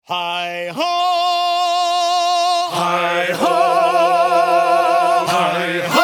Hi ho! Hi ho! Hi ho!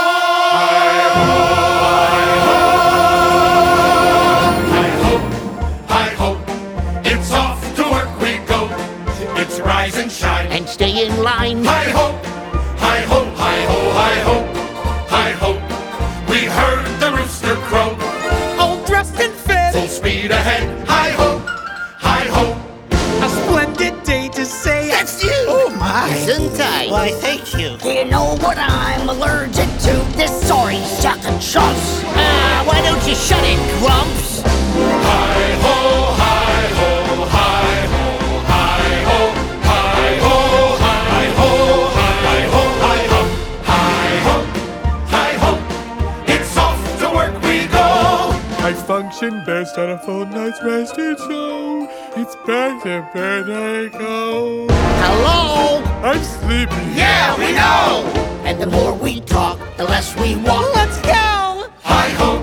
Hi ho! Hi ho! It's off to work we go. It's rise and shine and stay in line. Hi ho! Hi ho! Hi ho! Hi ho! Hi ho! We heard the rooster crow. All dressed and fit, Full speed ahead. Hi ho! Hi ho! a splendid day to say. That's you! Oh my! Isn't I? Why, thank you. Do you know what I'm allergic to? This sorry sack of chumps. Why don't you shut it, Grumps? Hi ho! Hi ho! Hi ho! Hi ho! Hi ho! Hi ho! Hi ho! Hi ho! Hi ho! Hi ho! It's off to work we go. I function best on a full night's rest, and so it's back to bed I go. Hello? I'm sleepy. Yeah, we know. And the more we talk, the less we walk. Let's go! Hi ho!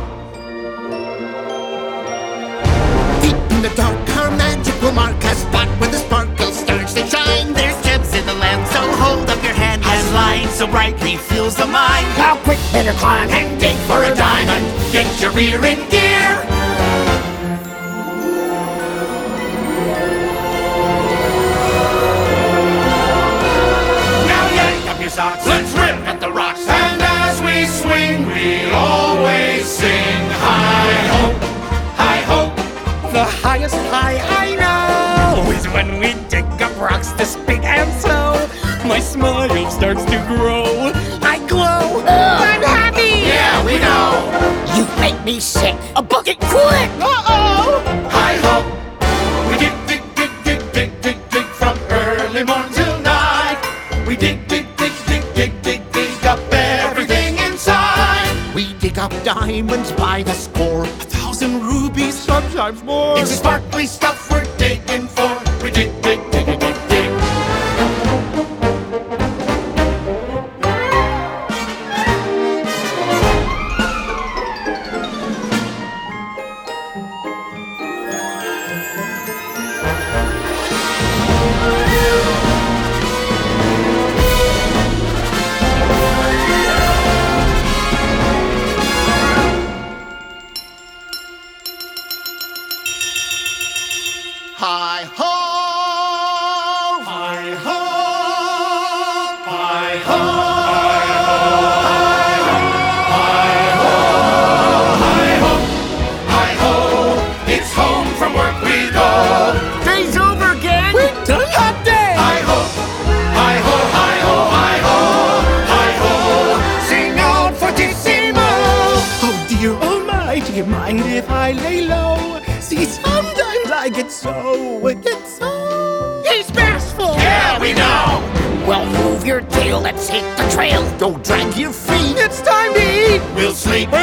Deep in the dark, our magic will mark a spot where the sparkle starts to shine. There's gems in the land, so hold up your hand as light so brightly fills the mind. How quick better climb and dig for a diamond. Get your rear in gear. Now yank up your socks. Let's rip at the rocks. And as we swing, we always sing hi ho, hi ho. The highest high I know is when we dig up rocks this big and so my smile starts to grow. I glow. I'm happy. Yeah, we know. You make me sick. A bucket quick. Uh-oh! Hi ho. We dig, dig, dig, dig, dig, dig, dig from early morn till night. We dig, dig, dig, dig, dig, dig, dig up everything inside. We dig up diamonds by the score. 1,000 rubies, sometimes more. It's the sparkly stuff we're digging for. We dig, dig, dig, dig, dig, dig. Hi ho! Hi ho, hi ho, hi ho. It's home from work we go. Day's over again! We're done hot day! Hi ho, hi ho, hi ho, hi ho, hi ho. Sing out fortissimo! Oh dear, oh my, do you mind if I lay low? See, sometimes I get so He's bashful! Yeah, we know. Well, move your tail. Let's hit the trail. Don't drag your feet! It's time to eat! We'll sleep